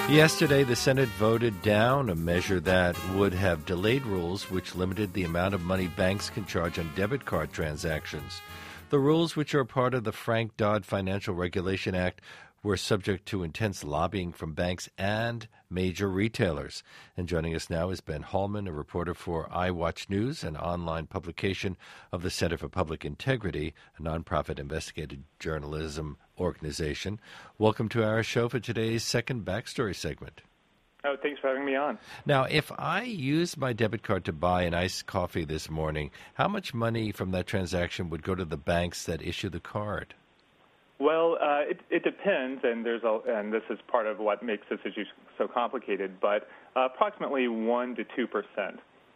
Yesterday, the Senate voted down a measure that would have delayed rules which limited the amount of money banks can charge on debit card transactions. The rules, which are part of the Frank-Dodd Financial Regulation Act, were subject to intense lobbying from banks and major retailers. And joining us now is Ben Hallman, a reporter for iWatch News, an online publication of the Center for Public Integrity, a nonprofit investigative journalism organization. Welcome to our show for today's second Backstory segment. Oh, thanks for having me on. Now, if I use my debit card to buy an iced coffee this morning, how much money from that transaction would go to the banks that issue the card? Well, it depends, and this is part of what makes this issue so complicated. But approximately 1% to 2%.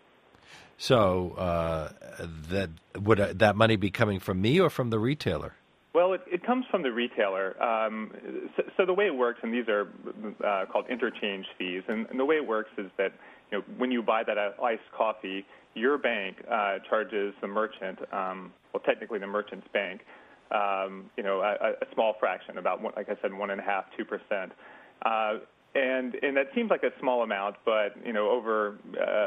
So would that money be coming from me or from the retailer? Well, it comes from the retailer. So the way it works, and these are called interchange fees, and the way it works is that when you buy that iced coffee, your bank charges the merchant, technically the merchant's bank, a small fraction, about, like I said, 1.5%, 2%. And that seems like a small amount, but over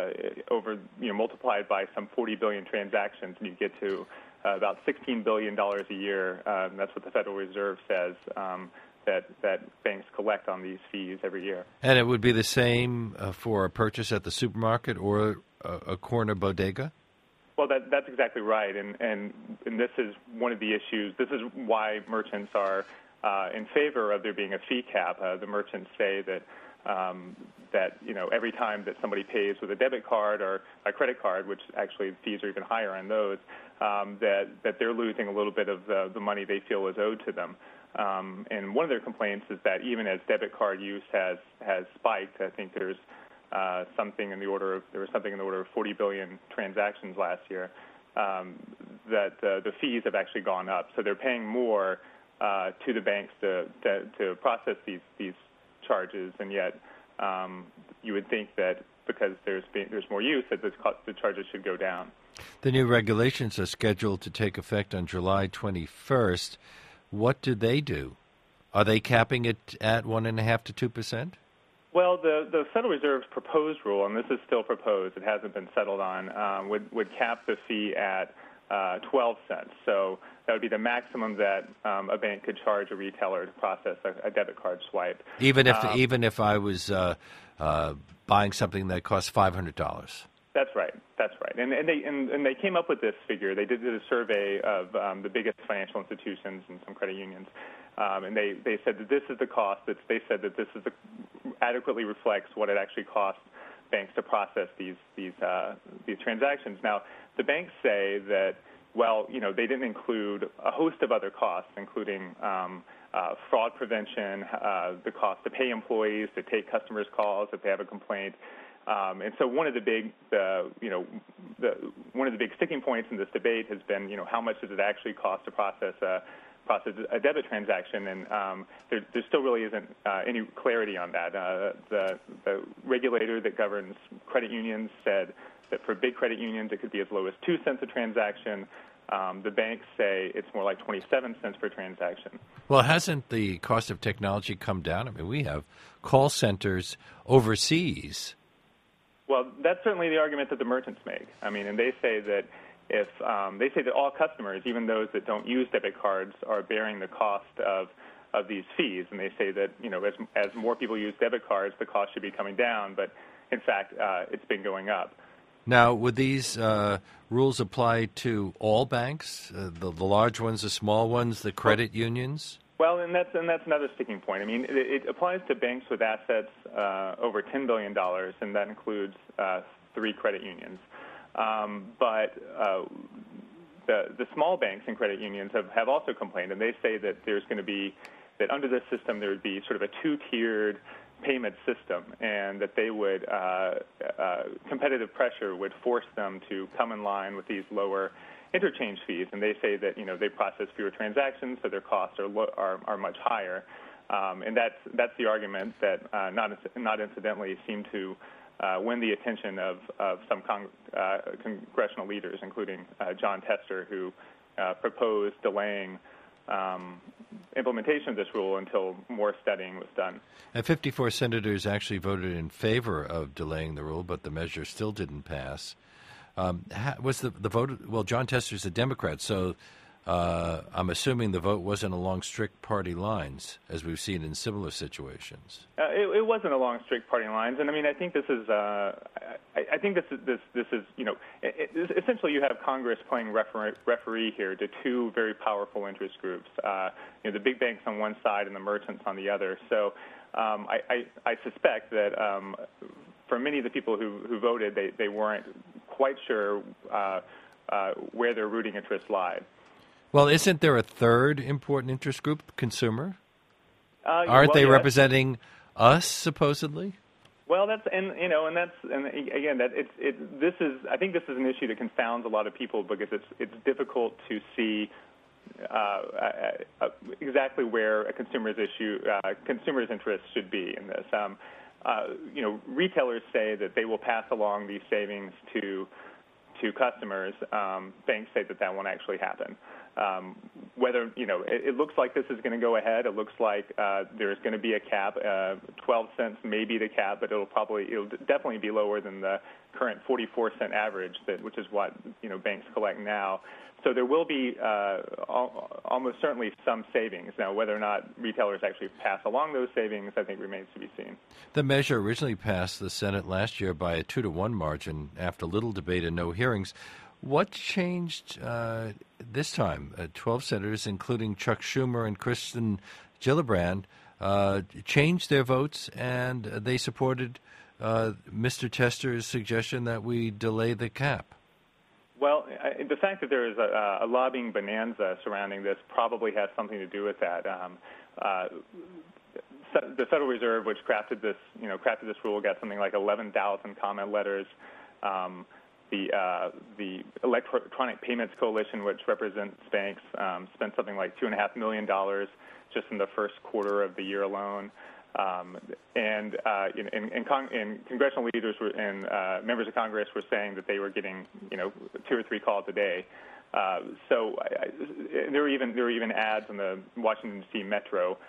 multiplied by some 40 billion transactions, and you get to about $16 billion a year. That's what the Federal Reserve says that banks collect on these fees every year. And it would be the same for a purchase at the supermarket or a corner bodega? Well, that's exactly right, and this is one of the issues. This is why merchants are in favor of there being a fee cap. The merchants say that every time that somebody pays with a debit card or a credit card, which actually fees are even higher on those, that they're losing a little bit of the money they feel is owed to them. And one of their complaints is that even as debit card use has spiked, I think there was something in the order of 40 billion transactions last year, that the fees have actually gone up. So they're paying more to the banks to process these charges, and yet you would think that because there's more use that the charges should go down. The new regulations are scheduled to take effect on July 21st. What do they do? Are they capping it at 1.5% to 2%? Well, the Federal Reserve's proposed rule, and this is still proposed, it hasn't been settled on, would cap the fee at 12 cents. So that would be the maximum that a bank could charge a retailer to process a debit card swipe. Even if I was buying something that costs $500. That's right. And they came up with this figure. They did a survey of the biggest financial institutions and some credit unions, and they said that this is the cost. They said that this is adequately reflects what it actually costs banks to process these transactions. Now, the banks say that, they didn't include a host of other costs, including fraud prevention, the cost to pay employees, to take customers' calls if they have a complaint. And so one of the big sticking points in this debate has been, how much does it actually cost to process a debit transaction? And there still really isn't any clarity on that. The regulator that governs credit unions said that for big credit unions it could be as low as 2 cents a transaction. The banks say it's more like 27 cents per transaction. Well, hasn't the cost of technology come down? I mean, we have call centers overseas. Well, that's certainly the argument that the merchants make. I mean, and they say that if they say that all customers, even those that don't use debit cards, are bearing the cost of these fees, and they say that as more people use debit cards, the cost should be coming down, but in fact, it's been going up. Now, would these rules apply to all banks, the large ones, the small ones, the credit unions? Well, and that's another sticking point. I mean, it applies to banks with assets over $10 billion, and that includes 3 credit unions. But the small banks and credit unions have also complained, and they say that there's going to be that under this system there would be sort of a 2-tiered payment system, and that they would competitive pressure would force them to come in line with these lower interchange fees, and they say that they process fewer transactions, so their costs are much higher, and that's the argument that not incidentally seemed to win the attention of some congressional leaders, including John Tester, who proposed delaying implementation of this rule until more studying was done. 54 senators actually voted in favor of delaying the rule, but the measure still didn't pass. Was the vote? Well, Jon Tester's a Democrat, so I'm assuming the vote wasn't along strict party lines, as we've seen in similar situations. It wasn't along strict party lines, and I mean, I think this is. I think this is. Essentially, you have Congress playing referee here to two very powerful interest groups. The big banks on one side and the merchants on the other. So, I suspect that for many of the people who voted, they weren't quite sure where their rooting interests lied. Well, isn't there a third important interest group, consumer? Aren't they representing us supposedly? Well, I think this is an issue that confounds a lot of people because it's difficult to see exactly where a consumer's interest should be in this. Retailers say that they will pass along these savings to customers. Banks say that won't actually happen. It looks like this is going to go ahead. It looks like there's going to be a cap. 12 cents may be the cap, but it'll definitely be lower than the current 44-cent average, which is what banks collect now. So there will be almost certainly some savings. Now, whether or not retailers actually pass along those savings, I think remains to be seen. The measure originally passed the Senate last year by a 2-1 margin after little debate and no hearings. What changed this time? 12 senators, including Chuck Schumer and Kirsten Gillibrand, changed their votes, and they supported Mr. Tester's suggestion that we delay the cap. Well, the fact that there is a lobbying bonanza surrounding this probably has something to do with that. The Federal Reserve, which crafted this rule, got something like 11,000 comment letters. The Electronic Payments Coalition, which represents banks, spent something like $2.5 million just in the first quarter of the year alone. And congressional leaders and members of Congress were saying that they were getting 2 or 3 calls a day. So there were even ads in the Washington D.C. Metro,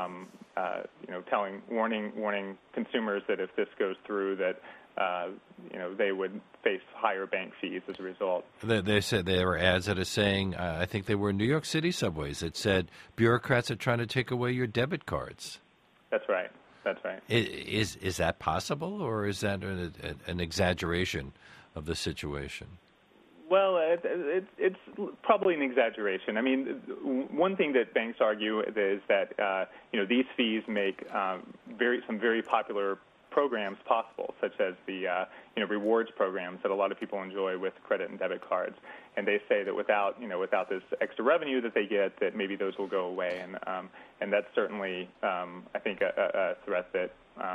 warning consumers that if this goes through, that they would face higher bank fees as a result. They said there were ads that are saying, I think they were in New York City subways, that said bureaucrats are trying to take away your debit cards. That's right. Is that possible, or is that an exaggeration of the situation? Well, it's probably an exaggeration. I mean, one thing that banks argue is that these fees make some very popular programs possible, such as the rewards programs that a lot of people enjoy with credit and debit cards. And they say that without this extra revenue that they get, that maybe those will go away. And that's certainly, I think, a threat that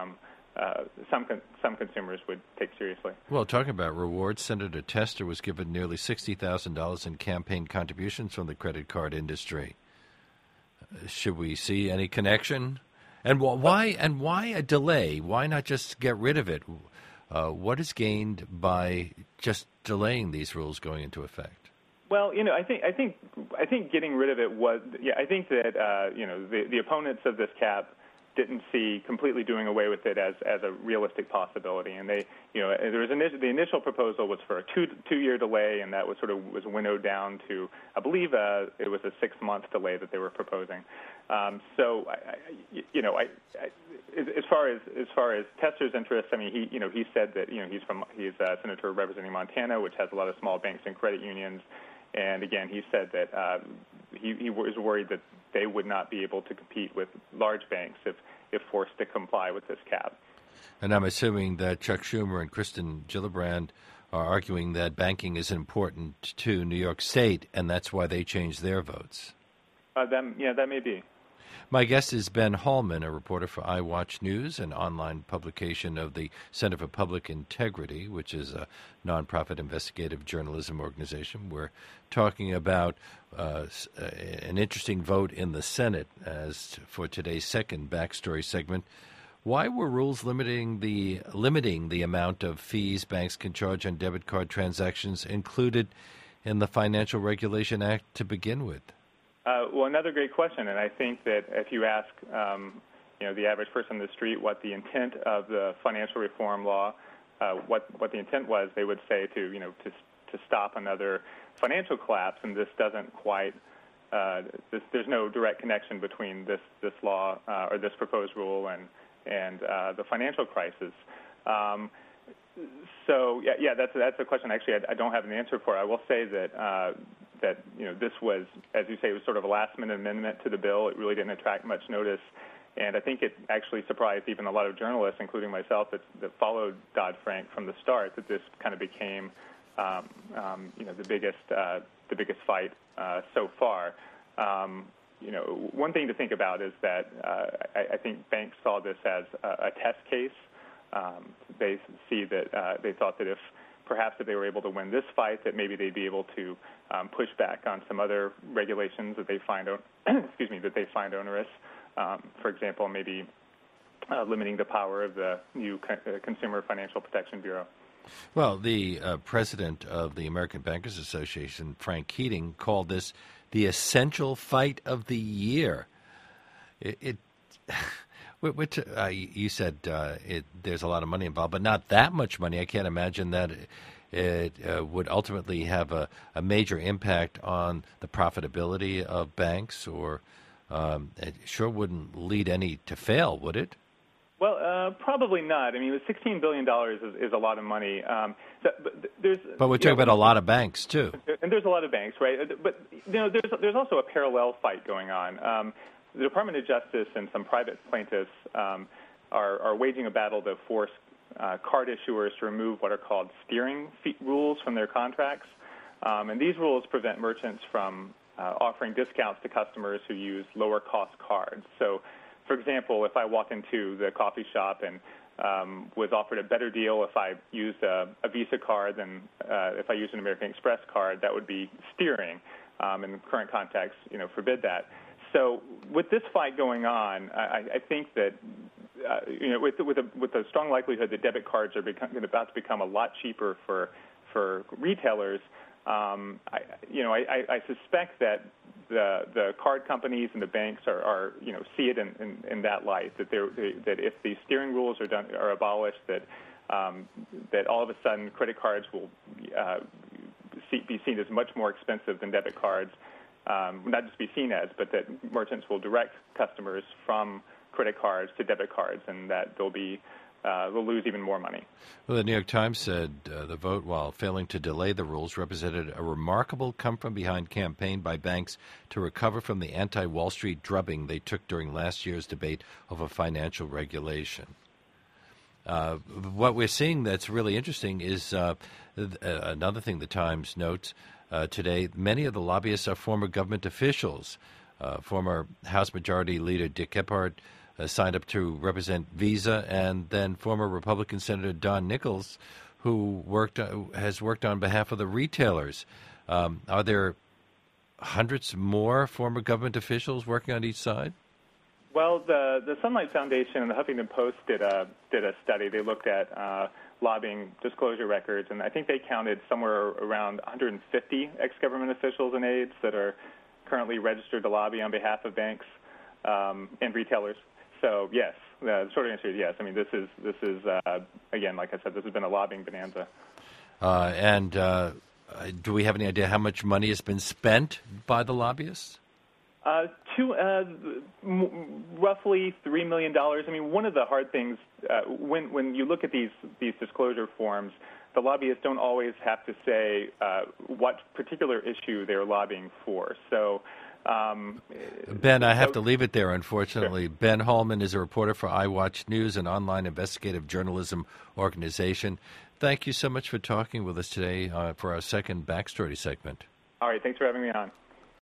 some consumers would take seriously. Well, talking about rewards, Senator Tester was given nearly $60,000 in campaign contributions from the credit card industry. Should we see any connection? And why a delay? Why not just get rid of it? What is gained by just delaying these rules going into effect? Well, I think getting rid of it was. Yeah, I think that the opponents of this cap didn't see completely doing away with it as a realistic possibility, and the initial proposal was for a two-year delay, and that was winnowed down to, I believe, it was a 6-month delay that they were proposing. So, as far as Tester's interests, I mean, he said that he's a senator representing Montana, which has a lot of small banks and credit unions, and again, he said that he was worried that they would not be able to compete with large banks if forced to comply with this cap. And I'm assuming that Chuck Schumer and Kirsten Gillibrand are arguing that banking is important to New York State, and that's why they changed their votes. That may be. My guest is Ben Hallman, a reporter for iWatch News, an online publication of the Center for Public Integrity, which is a nonprofit investigative journalism organization. We're talking about an interesting vote in the Senate as for today's second backstory segment. Why were rules limiting the amount of fees banks can charge on debit card transactions included in the Financial Regulation Act to begin with? Well, another great question, and I think that if you ask, the average person on the street what the intent of the financial reform law, what the intent was, they would say to stop another financial collapse, and this doesn't quite. There's no direct connection between this law or this proposed rule and the financial crisis. So that's a question. Actually, I don't have an answer for. I will say that this was, as you say, it was sort of a last-minute amendment to the bill. It really didn't attract much notice, and I think it actually surprised even a lot of journalists, including myself, that followed Dodd-Frank from the start. That this kind of became, the biggest fight so far. One thing to think about is that I think banks saw this as a test case. They see that they thought that if they were able to win this fight, that maybe they'd be able to push back on some other regulations that they find onerous. For example, maybe limiting the power of the new Consumer Financial Protection Bureau. Well, the president of the American Bankers Association, Frank Keating, called this the essential fight of the year. You said there's a lot of money involved, but not that much money. I can't imagine that it would ultimately have a major impact on the profitability of banks, or it sure wouldn't lead any to fail, would it? Well, probably not. I mean, $16 billion is a lot of money. But we're talking about a lot of banks, too. And there's a lot of banks, right? But, there's also a parallel fight going on. The Department of Justice and some private plaintiffs are waging a battle to force card issuers to remove what are called steering fee rules from their contracts. And these rules prevent merchants from offering discounts to customers who use lower-cost cards. So, for example, if I walked into the coffee shop and was offered a better deal if I used a Visa card than if I used an American Express card, that would be steering. In the current context, forbid that. So with this fight going on, I think that with the strong likelihood that debit cards are about to become a lot cheaper for retailers, I suspect that the card companies and the banks are see it in that light, that if the steering rules are abolished, that all of a sudden credit cards will be seen as much more expensive than debit cards. Not just be seen as, but that merchants will direct customers from credit cards to debit cards, and that they'll lose even more money. Well, the New York Times said the vote, while failing to delay the rules, represented a remarkable come-from-behind campaign by banks to recover from the anti-Wall Street drubbing they took during last year's debate over financial regulation. What we're seeing that's really interesting is another thing the Times notes today. Many of the lobbyists are former government officials. Former House Majority Leader Dick Gephardt signed up to represent Visa, and then former Republican Senator Don Nickles, who has worked on behalf of the retailers. Are there hundreds more former government officials working on each side? Well, the Sunlight Foundation and the Huffington Post did a study. They looked at lobbying disclosure records, and I think they counted somewhere around 150 ex-government officials and aides that are currently registered to lobby on behalf of banks and retailers. So yes, the short answer is yes. I mean, this is again, like I said, this has been a lobbying bonanza. And do we have any idea how much money has been spent by the lobbyists? Roughly $3 million. I mean, one of the hard things when you look at these disclosure forms, the lobbyists don't always have to say what particular issue they're lobbying for. So, Ben, I have to leave it there, unfortunately. Sure. Ben Holman is a reporter for iWatch News, an online investigative journalism organization. Thank you so much for talking with us today for our second Backstory segment. All right. Thanks for having me on.